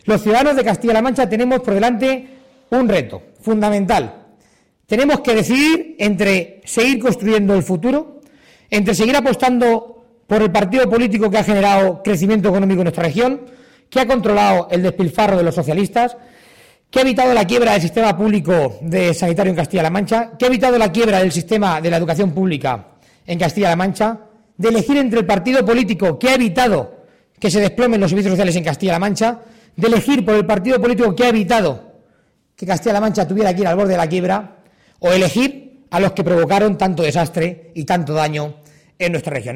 Los ciudadanos de Castilla-La Mancha tenemos por delante un reto fundamental. Tenemos que decidir entre seguir construyendo el futuro, entre seguir apostando por el partido político que ha generado crecimiento económico en nuestra región, que ha controlado el despilfarro de los socialistas, que ha evitado la quiebra del sistema público de sanitario en Castilla-La Mancha, que ha evitado la quiebra del sistema de la educación pública en Castilla-La Mancha, de elegir entre el partido político que ha evitado que se desplomen los servicios sociales en Castilla-La Mancha, de elegir por el partido político que ha evitado que Castilla-La Mancha tuviera que ir al borde de la quiebra, o elegir a los que provocaron tanto desastre y tanto daño en nuestra región.